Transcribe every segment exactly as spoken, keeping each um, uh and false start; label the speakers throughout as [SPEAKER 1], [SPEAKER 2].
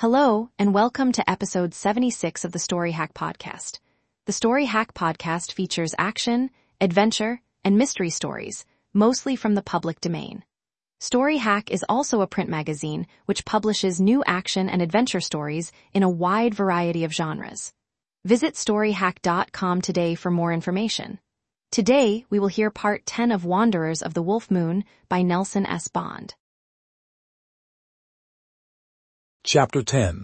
[SPEAKER 1] Hello, and welcome to episode seventy-six of the Story Hack Podcast. The Story Hack Podcast features action, adventure, and mystery stories, mostly from the public domain. Story Hack is also a print magazine which publishes new action and adventure stories in a wide variety of genres. Visit story hack dot com today for more information. Today, we will hear part ten of Wanderers of the Wolf Moon by Nelson S. Bond.
[SPEAKER 2] Chapter ten.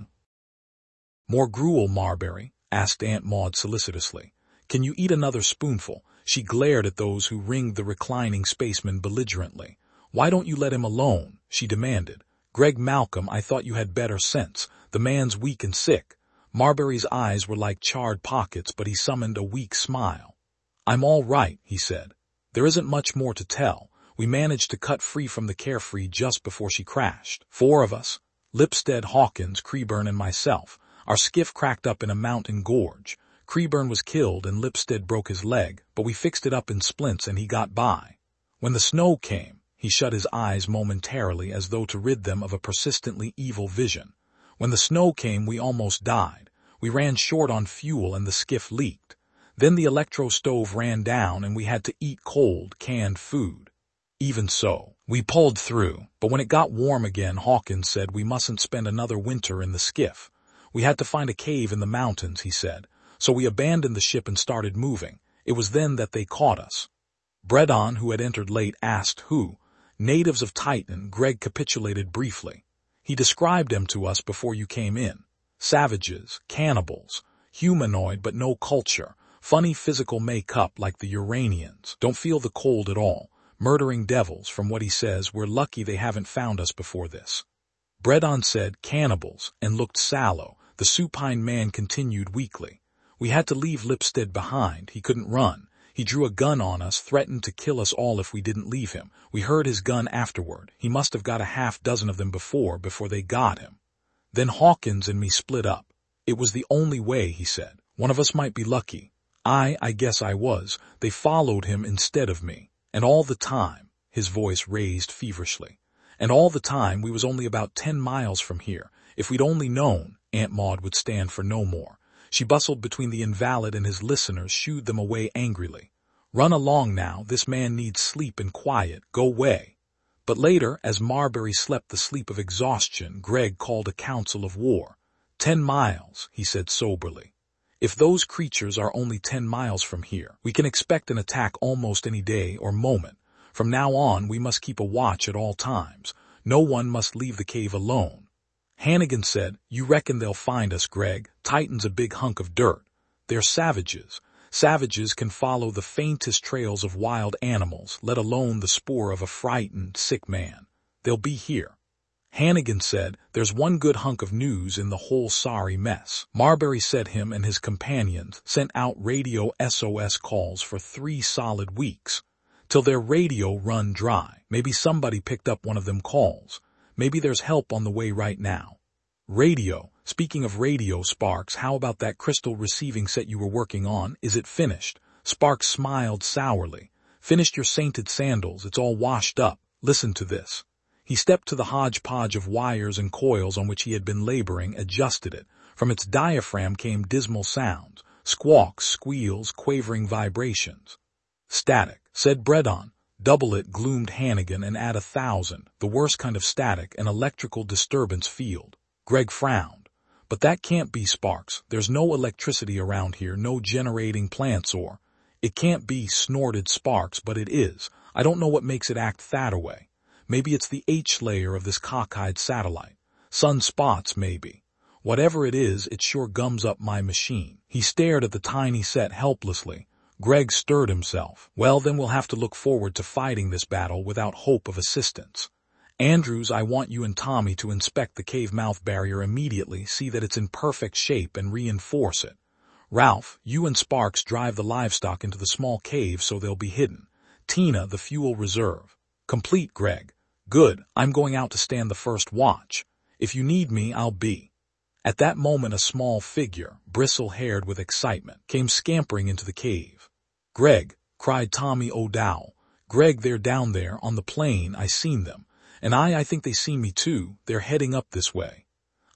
[SPEAKER 2] More gruel, Marbury? Asked Aunt Maud solicitously. Can you eat another spoonful? She glared at those who ringed the reclining spaceman belligerently. Why don't you let him alone? She demanded. Greg Malcolm, I thought you had better sense. The man's weak and sick. Marbury's eyes were like charred pockets, but he summoned a weak smile. I'm all right, he said. There isn't much more to tell. We managed to cut free from the Carefree just before she crashed. Four of us. Lipstead, Hawkins, Creeburn, and myself. Our skiff cracked up in a mountain gorge. Creeburn was killed and Lipstead broke his leg, but we fixed it up in splints and he got by. When the snow came, he shut his eyes momentarily as though to rid them of a persistently evil vision. When the snow came, we almost died. We ran short on fuel and the skiff leaked. Then the electro stove ran down and we had to eat cold, canned food. Even so, we pulled through, but when it got warm again, Hawkins said we mustn't spend another winter in the skiff. We had to find a cave in the mountains, he said, so we abandoned the ship and started moving. It was then that they caught us. Bredon, who had entered late, asked who. Natives of Titan. Greg capitulated briefly. He described them to us before you came in. Savages, cannibals, humanoid but no culture, funny physical make-up like the Uranians, don't feel the cold at all. Murdering devils, from what he says. We're lucky they haven't found us before this. Bredon said cannibals and looked sallow. The supine man continued weakly. We had to leave Lipstead behind. He couldn't run. He drew a gun on us, threatened to kill us all if we didn't leave him. We heard his gun afterward. He must have got a half dozen of them before, before they got him. Then Hawkins and me split up. It was the only way, he said. One of us might be lucky. I, I guess I was. They followed him instead of me. And all the time, his voice raised feverishly, and all the time we was only about ten miles from here. If we'd only known, Aunt Maud would stand for no more. She bustled between the invalid and his listeners, shooed them away angrily. Run along now, this man needs sleep and quiet, go away. But later, as Marbury slept the sleep of exhaustion, Greg called a council of war. Ten miles, he said soberly. If those creatures are only ten miles from here, we can expect an attack almost any day or moment. From now on, we must keep a watch at all times. No one must leave the cave alone. Hannigan said, You reckon they'll find us, Greg? Titan's a big hunk of dirt. They're savages. Savages can follow the faintest trails of wild animals, let alone the spoor of a frightened, sick man. They'll be here. Hannigan said, There's one good hunk of news in the whole sorry mess. Marbury said him and his companions sent out radio S O S calls for three solid weeks, till their radio run dry. Maybe somebody picked up one of them calls. Maybe there's help on the way right now. Radio. Speaking of radio, Sparks, how about that crystal receiving set you were working on? Is it finished? Sparks smiled sourly. Finished your sainted sandals. It's all washed up. Listen to this. He stepped to the hodgepodge of wires and coils on which he had been laboring, adjusted it. From its diaphragm came dismal sounds, squawks, squeals, quavering vibrations. Static, said Bredon. Double it, gloomed Hannigan, and add a thousand, the worst kind of static, an electrical disturbance field. Greg frowned. But that can't be, Sparks. There's no electricity around here, no generating plants or... It can't be, snorted Sparks, but it is. I don't know what makes it act that-a-way. Maybe it's the H layer of this cockeyed satellite. Sunspots, maybe. Whatever it is, it sure gums up my machine. He stared at the tiny set helplessly. Greg stirred himself. Well, then we'll have to look forward to fighting this battle without hope of assistance. Andrews, I want you and Tommy to inspect the cave mouth barrier immediately, see that it's in perfect shape, and reinforce it. Ralph, you and Sparks drive the livestock into the small cave so they'll be hidden. Tina, the fuel reserve. Complete, Greg. Good, I'm going out to stand the first watch. If you need me, I'll be. At that moment a small figure, bristle-haired with excitement, came scampering into the cave. Greg, cried Tommy O'Dowell. Greg, they're down there, on the plain, I seen them. And I, I think they seen me too, they're heading up this way.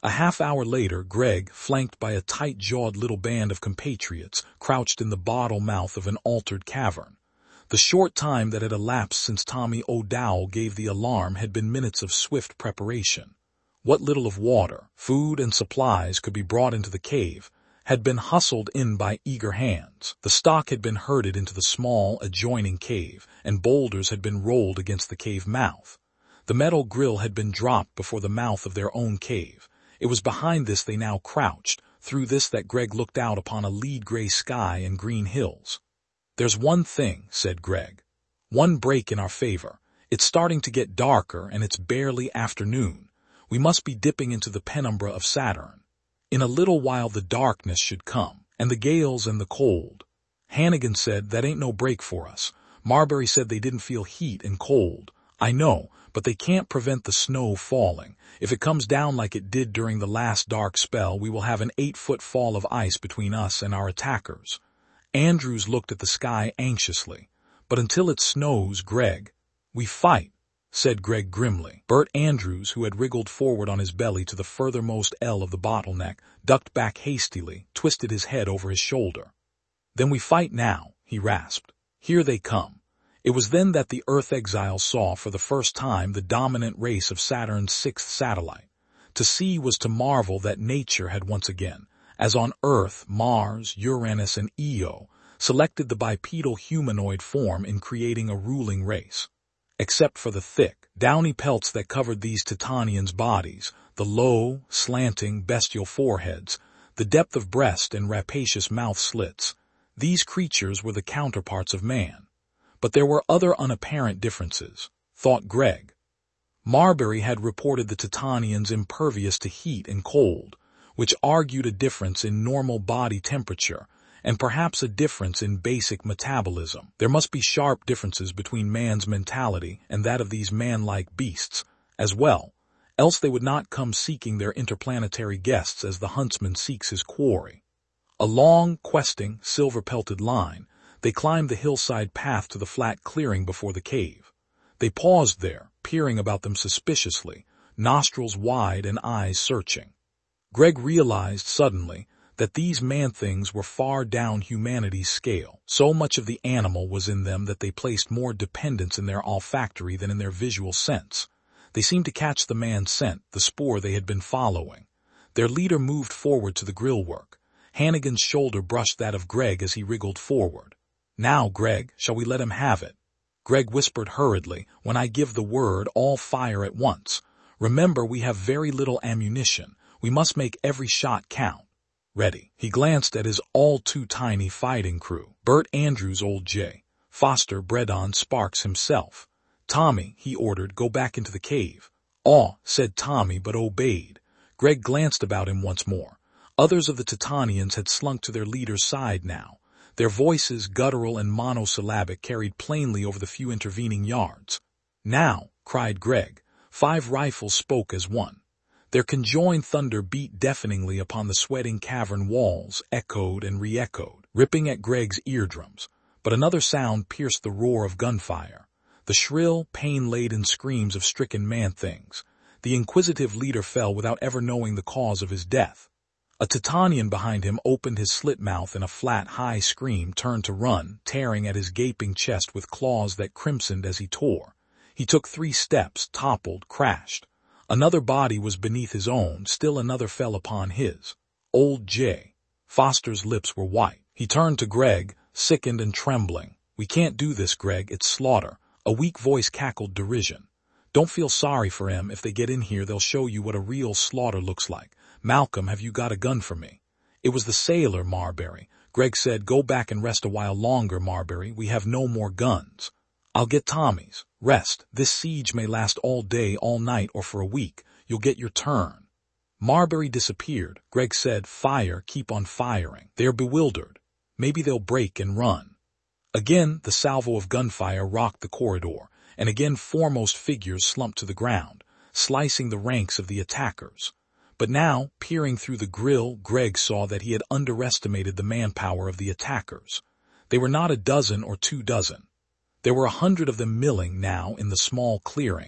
[SPEAKER 2] A half hour later, Greg, flanked by a tight-jawed little band of compatriots, crouched in the bottle mouth of an altered cavern. The short time that had elapsed since Tommy O'Dowell gave the alarm had been minutes of swift preparation. What little of water, food, and supplies could be brought into the cave had been hustled in by eager hands. The stock had been herded into the small, adjoining cave, and boulders had been rolled against the cave mouth. The metal grill had been dropped before the mouth of their own cave. It was behind this they now crouched, through this that Greg looked out upon a lead-gray sky and green hills. "There's one thing," said Greg. "One break in our favor. It's starting to get darker, and it's barely afternoon. We must be dipping into the penumbra of Saturn. In a little while the darkness should come, and the gales and the cold." Hannigan said, "That ain't no break for us. Marbury said they didn't feel heat and cold. I know, but they can't prevent the snow falling. If it comes down like it did during the last dark spell, we will have an eight-foot fall of ice between us and our attackers." Andrews looked at the sky anxiously. "But until it snows, Greg." "We fight," said Greg grimly. Bert Andrews, who had wriggled forward on his belly to the furthermost L of the bottleneck, ducked back hastily, twisted his head over his shoulder. "Then we fight now," he rasped. "Here they come." It was then that the Earth exiles saw for the first time the dominant race of Saturn's sixth satellite. To see was to marvel that nature had once again, as on Earth, Mars, Uranus, and Io, selected the bipedal humanoid form in creating a ruling race. Except for the thick, downy pelts that covered these Titanians' bodies, the low, slanting, bestial foreheads, the depth of breast and rapacious mouth slits, these creatures were the counterparts of man. But there were other unapparent differences, thought Greg. Marbury had reported the Titanians impervious to heat and cold, which argued a difference in normal body temperature and perhaps a difference in basic metabolism. There must be sharp differences between man's mentality and that of these man-like beasts as well, else they would not come seeking their interplanetary guests as the huntsman seeks his quarry. A long, questing, silver-pelted line, they climbed the hillside path to the flat clearing before the cave. They paused there, peering about them suspiciously, nostrils wide and eyes searching. Greg realized suddenly that these man-things were far down humanity's scale. So much of the animal was in them that they placed more dependence in their olfactory than in their visual sense. They seemed to catch the man's scent, the spoor they had been following. Their leader moved forward to the grillwork. Hannigan's shoulder brushed that of Greg as he wriggled forward. "Now, Greg, shall we let him have it?" Greg whispered hurriedly, "When I give the word, all fire at once. Remember, we have very little ammunition. We must make every shot count." "Ready." He glanced at his all-too-tiny fighting crew. Bert Andrews, old J. Foster, Bredon, Sparks himself. "Tommy," he ordered, "go back into the cave." "Aw," said Tommy, but obeyed. Greg glanced about him once more. Others of the Titanians had slunk to their leader's side now. Their voices, guttural and monosyllabic, carried plainly over the few intervening yards. "Now," cried Greg. Five rifles spoke as one. Their conjoined thunder beat deafeningly upon the sweating cavern walls, echoed and re-echoed, ripping at Greg's eardrums. But another sound pierced the roar of gunfire, the shrill, pain-laden screams of stricken man-things. The inquisitive leader fell without ever knowing the cause of his death. A Titanian behind him opened his slit mouth in a flat, high scream, turned to run, tearing at his gaping chest with claws that crimsoned as he tore. He took three steps, toppled, crashed. Another body was beneath his own, still another fell upon his. Old J. Foster's lips were white. He turned to Greg, sickened and trembling. "We can't do this, Greg, it's slaughter." A weak voice cackled derision. "Don't feel sorry for him. If they get in here, they'll show you what a real slaughter looks like. Malcolm, have you got a gun for me?" It was the sailor, Marbury. Greg said, "Go back and rest a while longer, Marbury. We have no more guns." "I'll get Tommy's. Rest. This siege may last all day, all night, or for a week. You'll get your turn." Marbury disappeared. Greg said, "Fire, keep on firing. They're bewildered. Maybe they'll break and run." Again, the salvo of gunfire rocked the corridor, and again foremost figures slumped to the ground, slicing the ranks of the attackers. But now, peering through the grill, Greg saw that he had underestimated the manpower of the attackers. They were not a dozen or two dozen. There were a hundred of them milling now in the small clearing,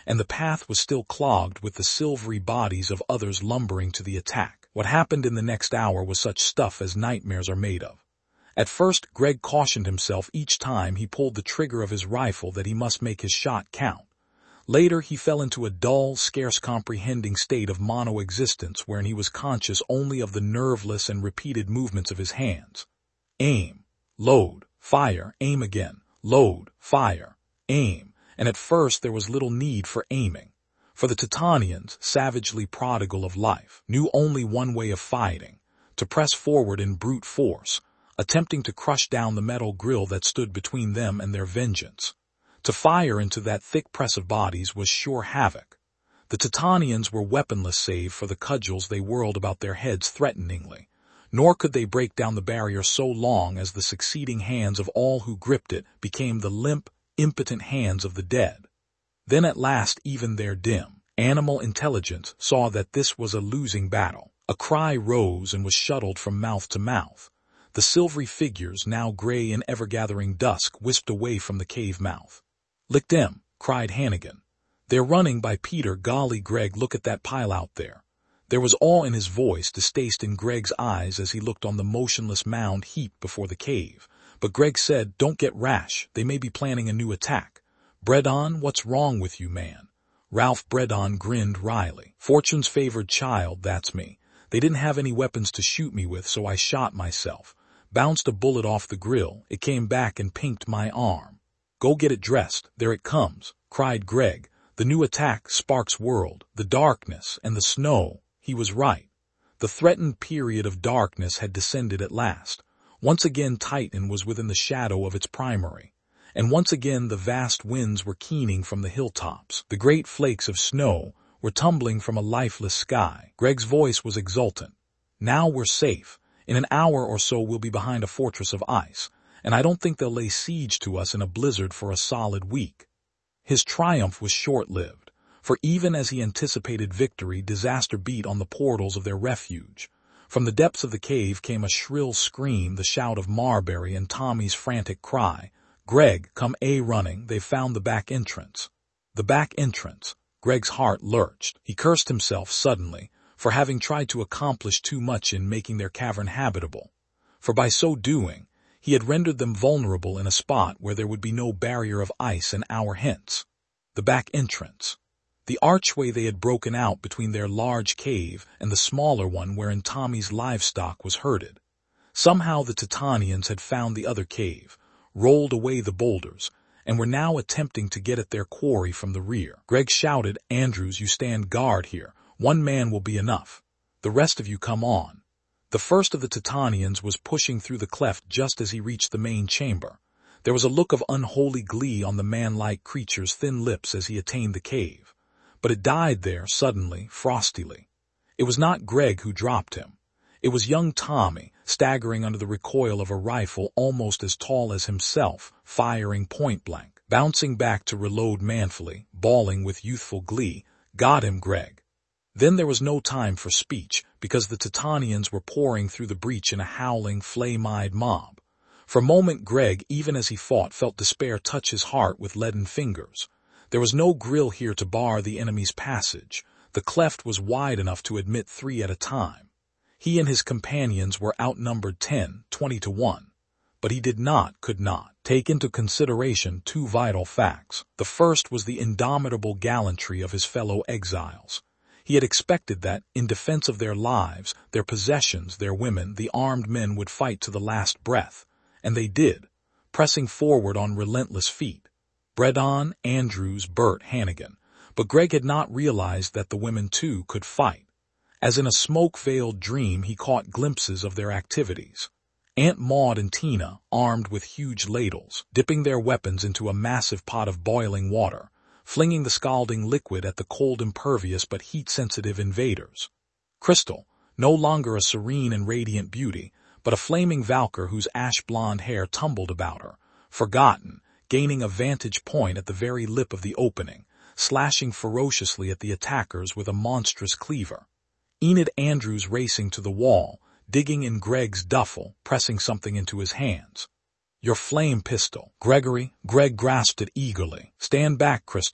[SPEAKER 2] and the path was still clogged with the silvery bodies of others lumbering to the attack. What happened in the next hour was such stuff as nightmares are made of. At first, Greg cautioned himself each time he pulled the trigger of his rifle that he must make his shot count. Later, he fell into a dull, scarce comprehending state of mono-existence wherein he was conscious only of the nerveless and repeated movements of his hands. Aim, load, fire, aim again, load, fire, aim, and at first there was little need for aiming, for the Titanians, savagely prodigal of life, knew only one way of fighting, to press forward in brute force, attempting to crush down the metal grill that stood between them and their vengeance. To fire into that thick press of bodies was sure havoc. The Titanians were weaponless save for the cudgels they whirled about their heads threateningly, nor could they break down the barrier so long as the succeeding hands of all who gripped it became the limp, impotent hands of the dead. Then at last even their dim, animal intelligence saw that this was a losing battle. A cry rose and was shuttled from mouth to mouth. The silvery figures, now gray in ever-gathering dusk, wisped away from the cave mouth. "Lick them," cried Hannigan. "They're running by Peter. Golly, Greg, look at that pile out there." There was awe in his voice, distaste in Greg's eyes as he looked on the motionless mound heaped before the cave. But Greg said, "Don't get rash. They may be planning a new attack. Bredon, what's wrong with you, man?" Ralph Bredon grinned wryly. "Fortune's favored child, that's me. They didn't have any weapons to shoot me with, so I shot myself. Bounced a bullet off the grill. It came back and pinked my arm." "Go get it dressed. There it comes," cried Greg. "The new attack, Sparks' World, the darkness and the snow." He was right. The threatened period of darkness had descended at last. Once again Titan was within the shadow of its primary. And once again the vast winds were keening from the hilltops. The great flakes of snow were tumbling from a lifeless sky. Greg's voice was exultant. "Now we're safe. In an hour or so we'll be behind a fortress of ice, and I don't think they'll lay siege to us in a blizzard for a solid week." His triumph was short-lived, for even as he anticipated victory, disaster beat on the portals of their refuge. From the depths of the cave came a shrill scream, the shout of Marbury and Tommy's frantic cry, "Greg, come a running, they've found the back entrance." The back entrance. Greg's heart lurched. He cursed himself suddenly for having tried to accomplish too much in making their cavern habitable, for by so doing, he had rendered them vulnerable in a spot where there would be no barrier of ice an hour hence. The back entrance. The archway they had broken out between their large cave and the smaller one wherein Tommy's livestock was herded. Somehow the Titanians had found the other cave, rolled away the boulders, and were now attempting to get at their quarry from the rear. Greg shouted, "Andrews, you stand guard here. One man will be enough. The rest of you come on." The first of the Titanians was pushing through the cleft just as he reached the main chamber. There was a look of unholy glee on the man-like creature's thin lips as he attained the cave. But it died there, suddenly, frostily. It was not Greg who dropped him. It was young Tommy, staggering under the recoil of a rifle almost as tall as himself, firing point-blank, bouncing back to reload manfully, bawling with youthful glee, "Got him, Greg." Then there was no time for speech, because the Titanians were pouring through the breach in a howling, flame-eyed mob. For a moment Greg, even as he fought, felt despair touch his heart with leaden fingers. There was no grill here to bar the enemy's passage. The cleft was wide enough to admit three at a time. He and his companions were outnumbered ten, twenty to one. But he did not, could not, take into consideration two vital facts. The first was the indomitable gallantry of his fellow exiles. He had expected that, in defense of their lives, their possessions, their women, the armed men would fight to the last breath. And they did, pressing forward on relentless feet. Bredon, Andrews, Bert, Hannigan. But Greg had not realized that the women, too, could fight. As in a smoke-veiled dream, he caught glimpses of their activities. Aunt Maud and Tina, armed with huge ladles, dipping their weapons into a massive pot of boiling water, flinging the scalding liquid at the cold-impervious but heat-sensitive invaders. Crystal, no longer a serene and radiant beauty, but a flaming Valkyr whose ash-blonde hair tumbled about her, forgotten, gaining a vantage point at the very lip of the opening, slashing ferociously at the attackers with a monstrous cleaver. Enid Andrews racing to the wall, digging in Greg's duffel, pressing something into his hands. "Your flame pistol." "Gregory." Greg grasped it eagerly. "Stand back, Crystal."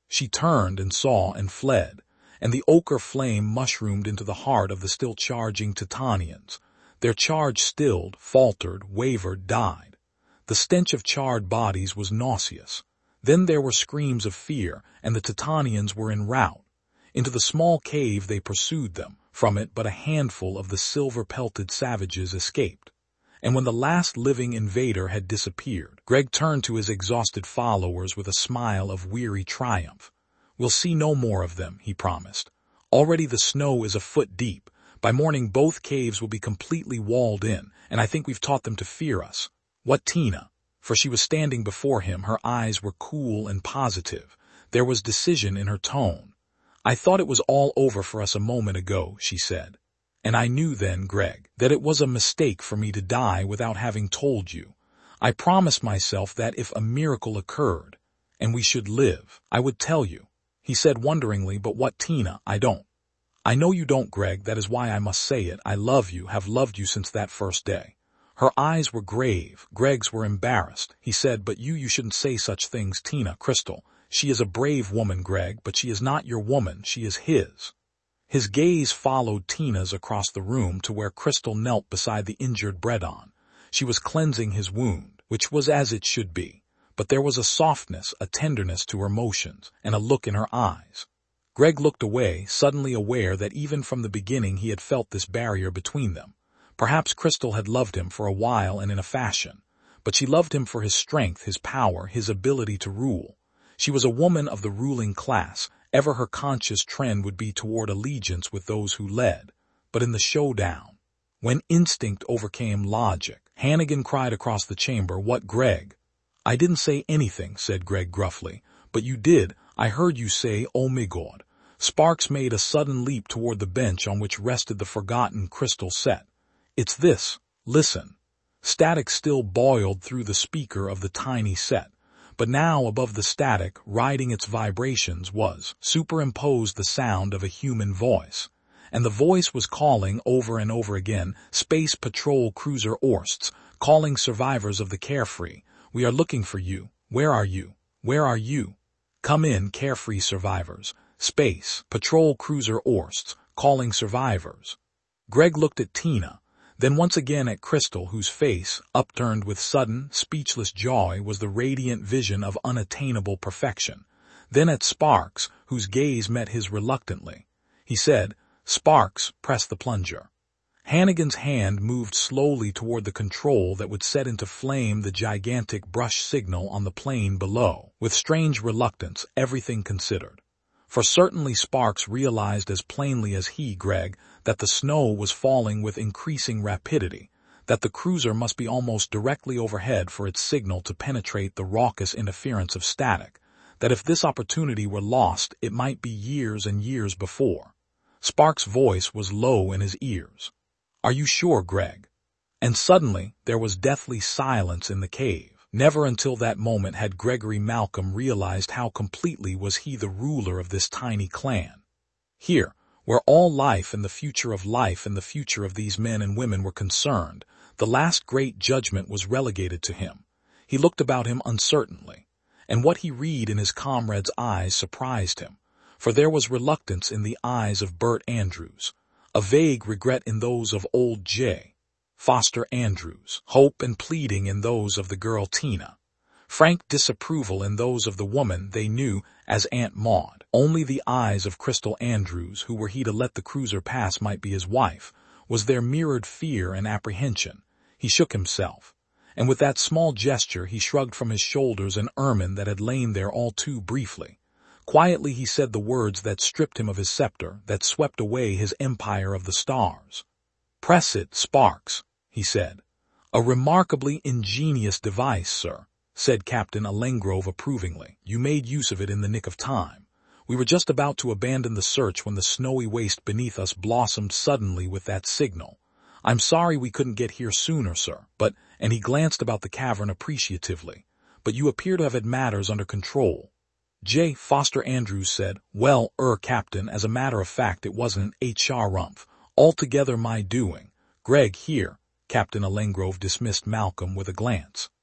[SPEAKER 2] She turned and saw and fled, and the ochre flame mushroomed into the heart of the still charging Titanians. Their charge stilled, faltered, wavered, died. The stench of charred bodies was nauseous. Then there were screams of fear, and the Titanians were en route. Into the small cave they pursued them. From it but a handful of the silver-pelted savages escaped. And when the last living invader had disappeared, Greg turned to his exhausted followers with a smile of weary triumph. "We'll see no more of them," he promised. "Already the snow is a foot deep. By morning both caves will be completely walled in, and I think we've taught them to fear us." "What, Tina?" For she was standing before him, her eyes were cool and positive. There was decision in her tone. "I thought it was all over for us a moment ago," she said. "And I knew then, Greg, that it was a mistake for me to die without having told you. I promised myself that if a miracle occurred, and we should live, I would tell you." He said wonderingly, "But what, Tina? I don't." "I know you don't, Greg. That is why I must say it. I love you, have loved you since that first day." Her eyes were grave. Greg's were embarrassed. He said, "But you, you shouldn't say such things, Tina. Crystal. She is a brave woman, Greg, but she is not your woman. She is his." His gaze followed Tina's across the room to where Crystal knelt beside the injured Bredon. She was cleansing his wound, which was as it should be, but there was a softness, a tenderness to her motions, and a look in her eyes. Greg looked away, suddenly aware that even from the beginning he had felt this barrier between them. Perhaps Crystal had loved him for a while and in a fashion, but she loved him for his strength, his power, his ability to rule. She was a woman of the ruling class. Ever her conscious trend would be toward allegiance with those who led. But in the showdown, when instinct overcame logic, Hannigan cried across the chamber, "What, Greg?" "I didn't say anything," said Greg gruffly. "But you did. I heard you say, 'Oh my God.'" Sparks made a sudden leap toward the bench on which rested the forgotten crystal set. "It's this. Listen." Static still boiled through the speaker of the tiny set. But now above the static, riding its vibrations, was superimposed the sound of a human voice. And the voice was calling over and over again, "Space Patrol Cruiser Orsts, calling survivors of the Carefree. We are looking for you. Where are you? Where are you? Come in, Carefree survivors. Space Patrol Cruiser Orsts, calling survivors." Greg looked at Tina, then once again at Crystal, whose face, upturned with sudden, speechless joy, was the radiant vision of unattainable perfection. Then at Sparks, whose gaze met his reluctantly. He said, "Sparks, press the plunger." Hannigan's hand moved slowly toward the control that would set into flame the gigantic brush signal on the plane below, with strange reluctance, everything considered. For certainly Sparks realized as plainly as he, Greg, that the snow was falling with increasing rapidity, that the cruiser must be almost directly overhead for its signal to penetrate the raucous interference of static, that if this opportunity were lost, it might be years and years before. Sparks' voice was low in his ears. "Are you sure, Greg?" And suddenly there was deathly silence in the cave. Never until that moment had Gregory Malcolm realized how completely was he the ruler of this tiny clan. Here, where all life and the future of life and the future of these men and women were concerned, the last great judgment was relegated to him. He looked about him uncertainly, and what he read in his comrade's eyes surprised him, for there was reluctance in the eyes of Bert Andrews, a vague regret in those of old J. Foster Andrews, hope and pleading in those of the girl Tina, frank disapproval in those of the woman they knew as Aunt Maud. Only the eyes of Crystal Andrews, who were he to let the cruiser pass might be his wife, was there mirrored fear and apprehension. He shook himself, and with that small gesture he shrugged from his shoulders an ermine that had lain there all too briefly. Quietly he said the words that stripped him of his scepter, that swept away his empire of the stars. "Press it, Sparks," he said. "A remarkably ingenious device, sir," said Captain Alengrove approvingly. "You made use of it in the nick of time. We were just about to abandon the search when the snowy waste beneath us blossomed suddenly with that signal. I'm sorry we couldn't get here sooner, sir, but," and he glanced about the cavern appreciatively, "but you appear to have had matters under control." J. Foster Andrews said, "Well, er, Captain, as a matter of fact, it wasn't an H R rumph. Altogether my doing. Greg, here." Captain Alengrove dismissed Malcolm with a glance.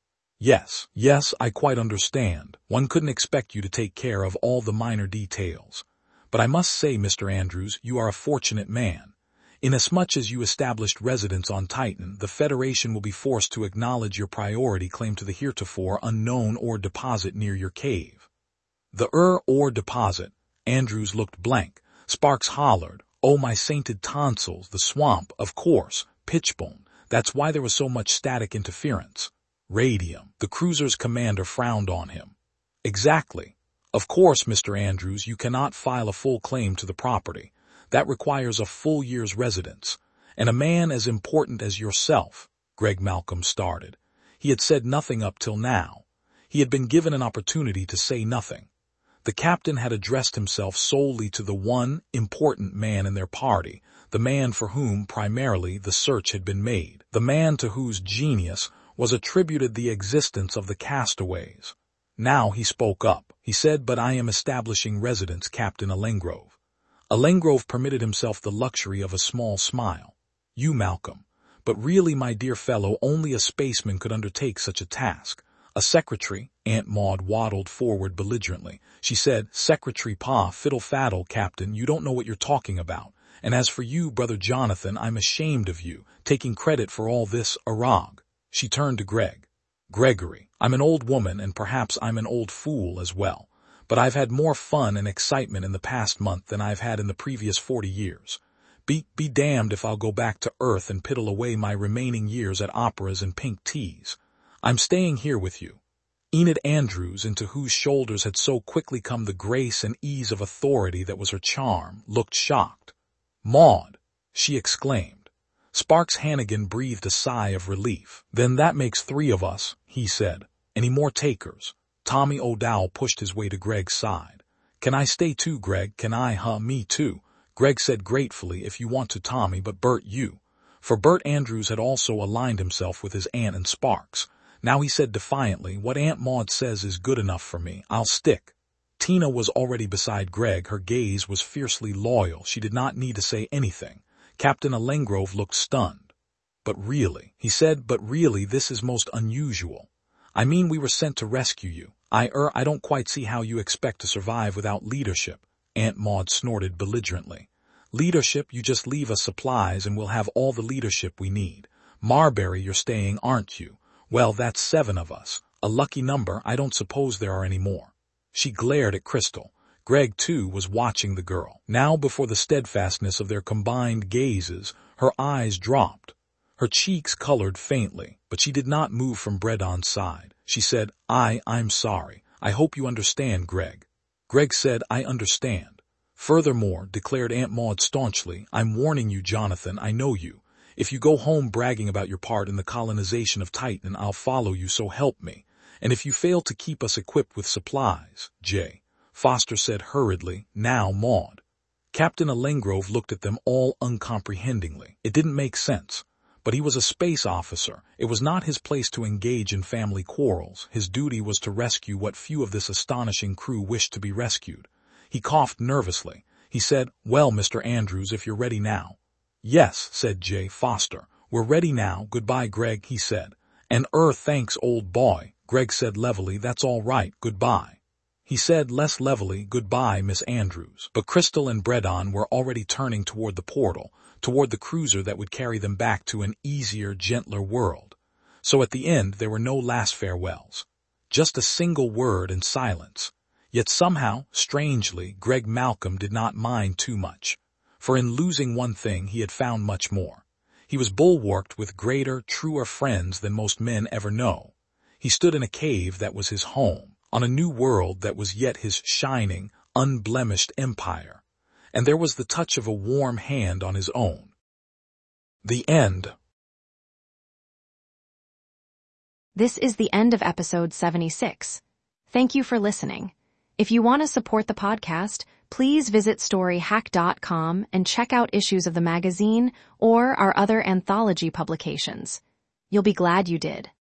[SPEAKER 2] Yes, yes, I quite understand. One couldn't expect you to take care of all the minor details. But I must say, Mister Andrews, you are a fortunate man. Inasmuch as you established residence on Titan, the Federation will be forced to acknowledge your priority claim to the heretofore unknown ore deposit near your cave. The Ur ore deposit. Andrews looked blank. Sparks hollered, "Oh, my sainted tonsils, the swamp, of course, Pitchbone. That's why there was so much static interference." Radium. The cruiser's commander frowned on him. Exactly. Of course, Mister Andrews, you cannot file a full claim to the property. That requires a full year's residence. And a man as important as yourself, Greg Malcolm started. He had said nothing up till now. He had been given an opportunity to say nothing. The captain had addressed himself solely to the one important man in their party, the man for whom, primarily, the search had been made, the man to whose genius was attributed the existence of the castaways. Now he spoke up. He said, "But I am establishing residence, Captain Alengrove." Alengrove permitted himself the luxury of a small smile. "You, Malcolm. But really, my dear fellow, only a spaceman could undertake such a task. A secretary," Aunt Maud waddled forward belligerently. She said, "Secretary pa, fiddle-faddle, Captain, you don't know what you're talking about. And as for you, Brother Jonathan, I'm ashamed of you, taking credit for all this, arog." She turned to Greg. "Gregory, I'm an old woman and perhaps I'm an old fool as well. But I've had more fun and excitement in the past month than I've had in the previous forty years. Be, be damned if I'll go back to Earth and piddle away my remaining years at operas and pink teas. I'm staying here with you." Enid Andrews, into whose shoulders had so quickly come the grace and ease of authority that was her charm, looked shocked. "Maud!" she exclaimed. Sparks Hannigan breathed a sigh of relief. "Then that makes three of us," he said. "Any more takers?" Tommy O'Dowd pushed his way to Greg's side. "Can I stay too, Greg? Can I, huh? Me too." Greg said gratefully, "If you want to, Tommy, but Bert, you." For Bert Andrews had also aligned himself with his aunt and Sparks. Now he said defiantly, "What Aunt Maud says is good enough for me. I'll stick." Tina was already beside Greg. Her gaze was fiercely loyal. She did not need to say anything. Captain Alengrove looked stunned. "But really," he said, "but really this is most unusual. I mean, we were sent to rescue you. I er, I don't quite see how you expect to survive without leadership." Aunt Maud snorted belligerently. "Leadership, you just leave us supplies and we'll have all the leadership we need. Marbury, you're staying, aren't you? Well, that's seven of us. A lucky number. I don't suppose there are any more." She glared at Crystal. Greg, too, was watching the girl. Now, before the steadfastness of their combined gazes, her eyes dropped. Her cheeks colored faintly, but she did not move from Bredon's side. She said, I, I'm sorry. I hope you understand, Greg." Greg said, "I understand." "Furthermore," declared Aunt Maud staunchly, "I'm warning you, Jonathan, I know you. If you go home bragging about your part in the colonization of Titan, I'll follow you, so help me. And if you fail to keep us equipped with supplies, Jay." Foster said hurriedly, "Now, Maud." Captain Alengrove looked at them all uncomprehendingly. It didn't make sense. But he was a space officer. It was not his place to engage in family quarrels. His duty was to rescue what few of this astonishing crew wished to be rescued. He coughed nervously. He said, "Well, Mister Andrews, if you're ready now." "Yes," said Jay Foster. "We're ready now. Goodbye, Greg," he said. "And er, thanks, old boy." Greg said levelly, "That's all right. Goodbye." He said less levelly, "Goodbye, Miss Andrews." But Crystal and Bredon were already turning toward the portal, toward the cruiser that would carry them back to an easier, gentler world. So at the end there were no last farewells. Just a single word and silence. Yet somehow, strangely, Greg Malcolm did not mind too much. For in losing one thing he had found much more. He was bulwarked with greater, truer friends than most men ever know. He stood in a cave that was his home, on a new world that was yet his shining, unblemished empire. And there was the touch of a warm hand on his own. The end.
[SPEAKER 1] This is the end of episode seventy-six. Thank you for listening. If you want to support the podcast, please visit story hack dot com and check out issues of the magazine or our other anthology publications. You'll be glad you did.